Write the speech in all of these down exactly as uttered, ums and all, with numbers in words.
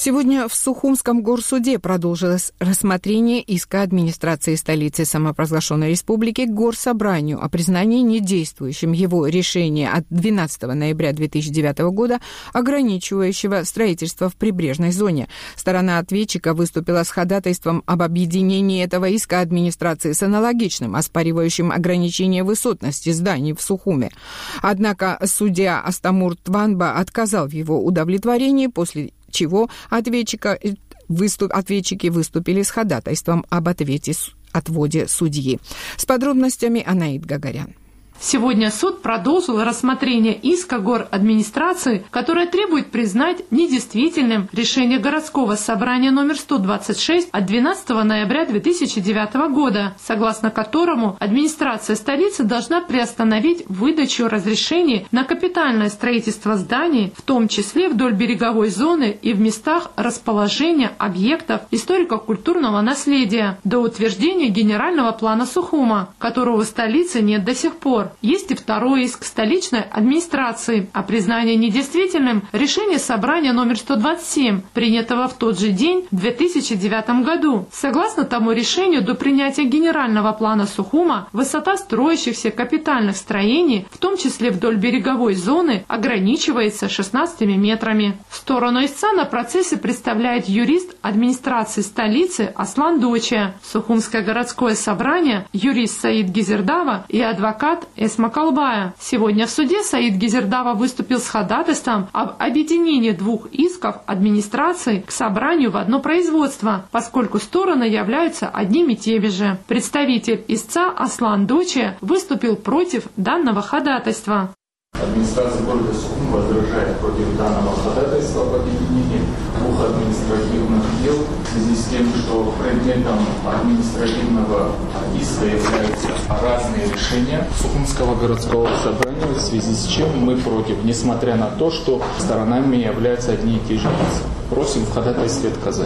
Сегодня в Сухумском горсуде продолжилось рассмотрение иска администрации столицы самопровозглашенной республики к Горсобранию о признании недействующим его решения от двенадцатого ноября две тысячи девятого года, ограничивающего строительство в прибрежной зоне. Сторона ответчика выступила с ходатайством об объединении этого иска администрации с аналогичным, оспаривающим ограничение высотности зданий в Сухуме. Однако судья Астамур Тванба отказал в его удовлетворении, после чего ответчика, выступ, ответчики выступили с ходатайством об ответе, отводе судьи. С подробностями Анаид Гагарян. Сегодня суд продолжил рассмотрение иска горадминистрации, которое требует признать недействительным решение городского собрания номер сто двадцать шесть от двенадцатого ноября две тысячи девятого года, согласно которому администрация столицы должна приостановить выдачу разрешений на капитальное строительство зданий, в том числе вдоль береговой зоны и в местах расположения объектов историко-культурного наследия, до утверждения генерального плана Сухума, которого в столице нет до сих пор. Есть и второй иск столичной администрации о признании недействительным решение собрания номер сто двадцать семь, принятого в тот же день в две тысячи девятом году. Согласно тому решению, до принятия генерального плана Сухума высота строящихся капитальных строений, в том числе вдоль береговой зоны, ограничивается шестнадцатью метрами. Сторону истца на процессе представляет юрист администрации столицы Аслан Доча, Сухумское городское собрание, юрист Саид Гизердава и адвокат Эсма Калбая. Сегодня в суде Саид Гизердава выступил с ходатайством об объединении двух исков администрации к собранию в одно производство, поскольку стороны являются одними и теми же. Представитель истца Аслан Доча выступил против данного ходатайства. Администрация города Сухум возражает против данного ходатайства об объединении двух административных дел в связи с тем, что предметом административного иска являются разные решения Сухумского городского собрания, в связи с чем мы против, несмотря на то, что сторонами являются одни и те же лица. Просим в ходатайстве отказать.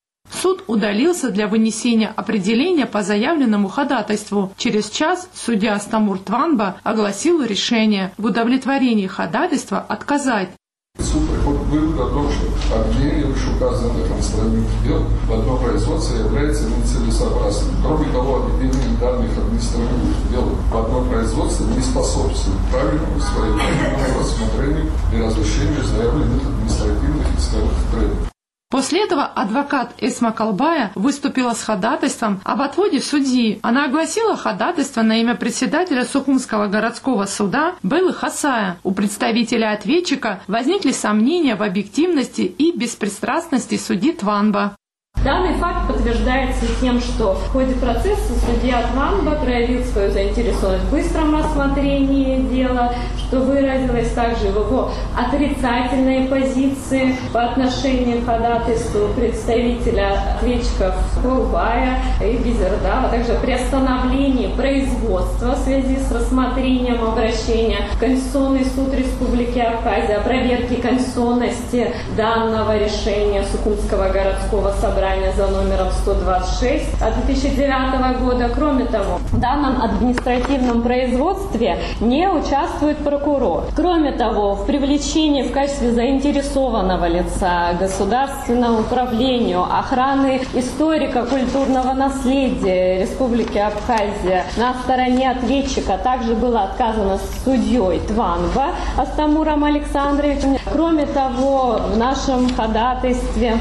Суд удалился для вынесения определения по заявленному ходатайству. Через час судья Астамур Тванба огласил решение в удовлетворении ходатайства отказать. Суд приходит к выводу о том, что объединение вышеуказанных административных дел в одно производство является нецелесообразным. Кроме того, объединение данных административных дел в одно производство не способствует правильному своевременному рассмотрению и разрешению заявленных административных исковых требований. После этого адвокат Эсма Калбая выступила с ходатайством об отводе судьи. Она огласила ходатайство на имя председателя Сухумского городского суда Беллы Хасая. У представителя ответчика возникли сомнения в объективности и беспристрастности судьи Тванба. Данный факт подтверждается тем, что в ходе процесса судья Тванба проявил свою заинтересованность в быстром рассмотрении дела, что выразилось также в его отрицательной позиции по отношению к ходатайству представителя ответчиков Калбая и Гизердава, а также приостановлении производства в связи с рассмотрением обращения в Конституционный суд Республики Абхазия о проверке конституционности данного решения Сухумского городского собрания за номером сто двадцать шесть от две тысячи девятого года. Кроме того, в данном административном производстве не участвует прокурор. Кроме того, в привлечении в качестве заинтересованного лица государственному управлению охраны историко-культурного наследия Республики Абхазия на стороне ответчика также было отказано судьей Тванба Астамуром Александровичем. Кроме того, в нашем ходатайстве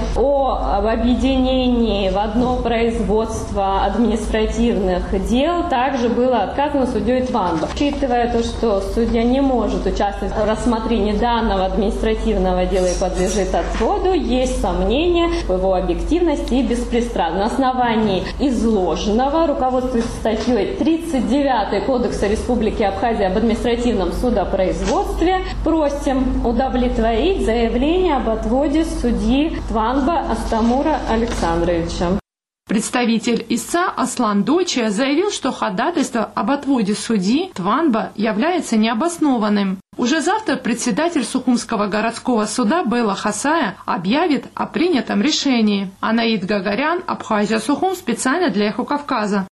о объединении в одно производство административных дел также было отказано судьей Тванба. Учитывая то, что судья не может участвовать в рассмотрении данного административного дела и подлежит отводу, есть сомнения в его объективности и беспристрастности. На основании изложенного, руководствуясь статьей тридцать девятой Кодекса Республики Абхазия об административном судопроизводстве, просим удовлетворить заявление об отводе судьи Тванба Астамура Александровича. Представитель истца Аслан Доча заявил, что ходатайство об отводе судьи Тванба является необоснованным. Уже завтра председатель Сухумского городского суда Белла Хасая объявит о принятом решении. Анаид Гагарян, Абхазия, Сухум, специально для Эхо Кавказа.